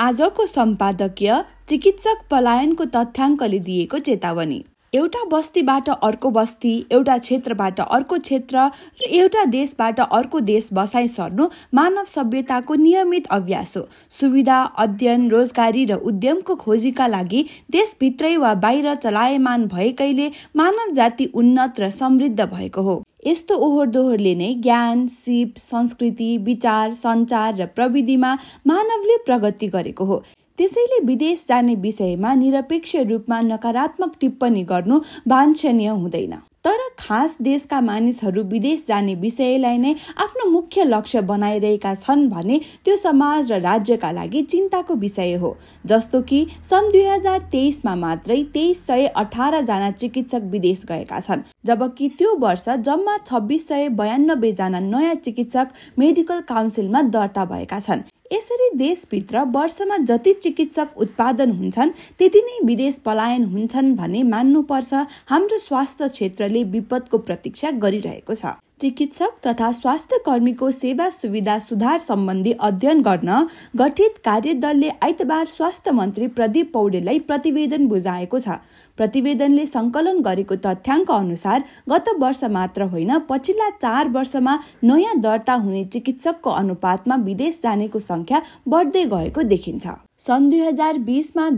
आजको सम्पादकीय चिकित्सक पलायनको तथ्याङ्कले दिएको चेतावनी। एउटा बस्तीबाट अर्को बस्ती, एउटा क्षेत्रबाट अर्को क्षेत्र र एउटा देशबाट अर्को देश बसाइ सर्नु मानव सभ्यताको नियमित अभ्यास हो। सुविधा, अध्ययन, रोजगारी र उद्यमको खोजीका लागि देशभित्रै वा बाहिर चलायमान भएकैले मानव जाति उन्नत र समृद्ध भएको हो। यस्तो ओहोर दोहोरले नै ज्ञान, सिप, संस्कृति, विचार, सञ्चार र प्रविधिमा मानवले प्रगति गरेको हो। त्यसैले विदेश जाने विषयमा निरपेक्ष रूपमा नकारात्मक टिप्पणी गर्नु वाञ्छनीय हुँदैन। तर खास देशका मानिसहरू विदेश जाने विषयलाई नै आफ्नो मुख्य लक्ष्य बनाइरहेका छन् भने त्यो समाज र राज्यका लागि चिन्ताको विषय हो। जस्तो कि सन् 2023 मात्रै 2318 जना चिकित्सक विदेश गएका छन्, जबकि त्यो वर्ष जम्मा 2692 जना नयाँ चिकित्सक मेडिकल काउन्सिलमा दर्ता भएका छन्। यसरी देशभित्र वर्षमा जति चिकित्सक उत्पादन हुन्छन् त्यति नै विदेश पलायन हुन्छन् भन्ने मान्नुपर्छ। हाम्रो स्वास्थ्य क्षेत्रले विपदको प्रतीक्षा गरिरहेको छ। चिकित्सक तथा स्वास्थ्य कर्मीको सेवा सुविधा सुधार सम्बन्धी अध्ययन गर्न गठित कार्यदलले आइतबार स्वास्थ्य मन्त्री प्रदीप पौडेललाई प्रतिवेदन बुझाएको छ। प्रतिवेदनले सङ्कलन गरेको तथ्याङ्क अनुसार गत वर्ष मात्र होइन, पछिल्ला 4 वर्षमा नयाँ दर्ता हुने चिकित्सकको अनुपातमा विदेश जानेको सङ्ख्या बढ्दै गएको देखिन्छ। सन् 2020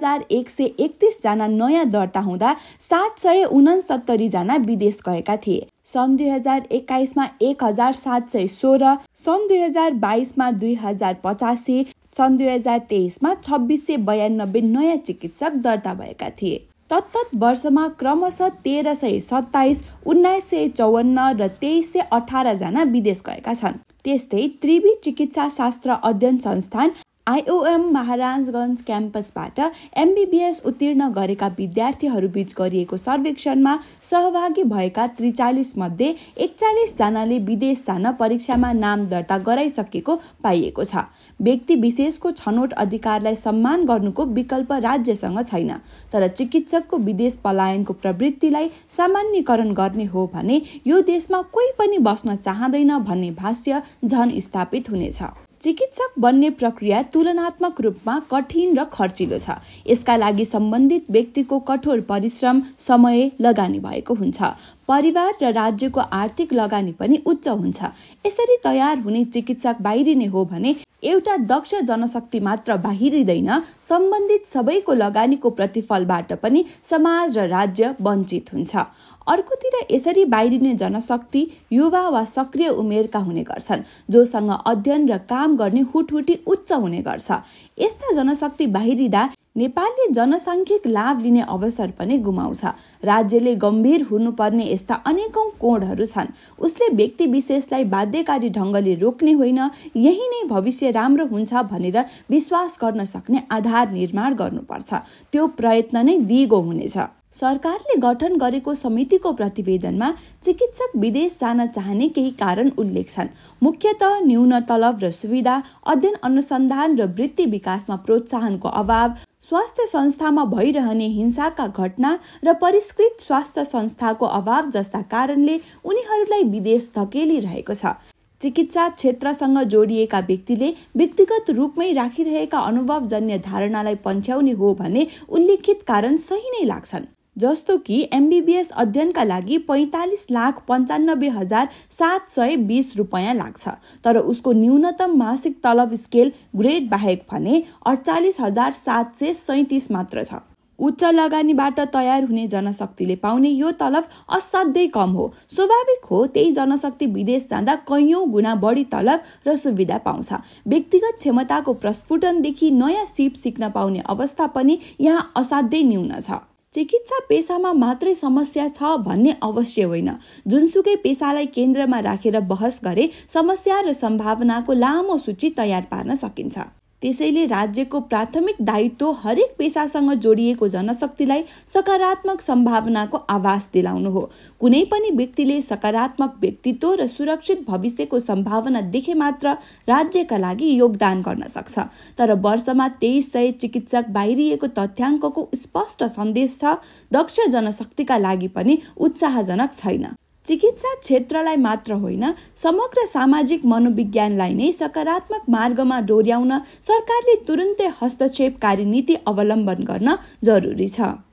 2131 जना नयाँ दर्ता हुँदा 769 जना विदेश गएका थिए। सन् 2021 1716, सन् 2022 2085, सन् 2023 2692 नयाँ चिकित्सक दर्ता भएका थिए। तत्त वर्षमा क्रमशः 1327, 1954 र 2318 जना विदेश गएका छन्। त्यस्तै त्रिवी चिकित्सा शास्त्र अध्ययन संस्थान IOM महाराजगञ्ज क्याम्पसबाट MBBS उत्तीर्ण गरेका विद्यार्थीहरूबीच गरिएको सर्वेक्षणमा सहभागी भएका 43 मध्ये 41 जनाले विदेश जान परीक्षामा नाम दर्ता गराइसकेको पाइएको छ। व्यक्ति विशेषको छनौट अधिकारलाई सम्मान गर्नुको विकल्प राज्यसँग छैन, तर चिकित्सकको विदेश पलायनको प्रवृत्तिलाई सामान्यकरण गर्ने हो भने यो देशमा कोही पनि बस्न चाहँदैन भन्ने भाष्य झन स्थापित हुनेछ। चिकित्सक बन्ने प्रक्रिया तुलनात्मक रूपमा कठिन र खर्चिलो छ। यसका लागि सम्बन्धित व्यक्तिको कठोर परिश्रम, समय, लगानी भएको हुन्छ। परिवार र राज्यको आर्थिक लगानी पनि उच्च हुन्छ। यसरी तयार हुने चिकित्सक बाहिरिने हो भने एउटा दक्ष जनशक्ति मात्र बाहिरिँदैन, सम्बन्धित सबैको लगानीको प्रतिफलबाट पनि समाज र राज्य वञ्चित हुन्छ। अर्कोतिर यसरी बाहिरिने जनशक्ति युवा वा सक्रिय उमेरका हुने गर्छन्, जोसँग अध्ययन र काम गर्ने हुटहुटी उच्च हुने गर्छ। यस्ता जनशक्ति बाहिरिँदा नेपालले जनसाङ्ख्यिक लाभ लिने अवसर पनि गुमाउँछ। राज्यले गम्भीर हुनुपर्ने यस्ता अनेकौं कोणहरू छन्। उसले व्यक्ति विशेषलाई बाध्यकारी ढङ्गले रोक्ने होइन, यही नै भविष्य राम्रो हुन्छ भनेर विश्वास गर्न सक्ने आधार निर्माण गर्नुपर्छ। त्यो प्रयत्न नै दिगो हुनेछ। सरकारले गठन गरेको समितिको प्रतिवेदनमा चिकित्सक विदेश जान चाहने केही कारण उल्लेख छन्। मुख्यतः न्यून तलब र सुविधा, अध्ययन अनुसन्धान र वृत्ति विकासमा प्रोत्साहनको अभाव, स्वास्थ्य संस्थामा भइरहने हिंसाका घटना र परिष्कृत स्वास्थ्य संस्थाको अभाव जस्ता कारणले उनीहरूलाई विदेश धकेलिरहेको छ। चिकित्सा क्षेत्रसँग जोडिएका व्यक्तिले व्यक्तिगत रूपमै राखिरहेका अनुभवजन्य धारणालाई पन्छ्याउने हो भने उल्लेखित कारण सही नै लाग्छन्। जस्तो कि MBBS अध्ययनका लागि 45,95,720 रुपैयाँ लाग्छ, तर उसको न्यूनतम मासिक तलब स्केल ग्रेड बाहेक भने 48,737 मात्र छ। उच्च लगानीबाट तयार हुने जनशक्तिले पाउने यो तलब असाध्यै कम हो। स्वाभाविक हो, त्यही जनशक्ति विदेश जाँदा कैयौं गुणा बढी तलब र सुविधा पाउँछ। व्यक्तिगत क्षमताको प्रस्फुटनदेखि नयाँ सिप सिक्न पाउने अवस्था पनि यहाँ असाध्यै न्यून छ। चिकित्सा पेसामा मात्रै समस्या छ भन्ने अवश्य होइन। जुनसुकै पेसालाई केन्द्रमा राखेर बहस गरे समस्या र सम्भावनाको लामो सूची तयार पार्न सकिन्छ। त्यसैले राज्यको प्राथमिक दायित्व हरेक पेसासँग जोडिएको जनशक्तिलाई सकारात्मक सम्भावनाको आभास दिलाउनु हो। कुनै पनि व्यक्तिले सकारात्मक व्यक्तित्व र सुरक्षित भविष्यको सम्भावना देखे मात्र राज्यका लागि योगदान गर्न सक्छ। तर वर्षमा 2300 चिकित्सक बाहिरिएको तथ्याङ्कको स्पष्ट सन्देश छ, दक्ष जनशक्तिका लागि पनि उत्साहजनक छैन। चिकित्सा क्षेत्रलाई मात्र होइन, समग्र सामाजिक मनोविज्ञानलाई नै सकारात्मक मार्गमा डोर्याउन सरकारले तुरुन्तै हस्तक्षेपकारी नीति अवलम्बन गर्न जरुरी छ।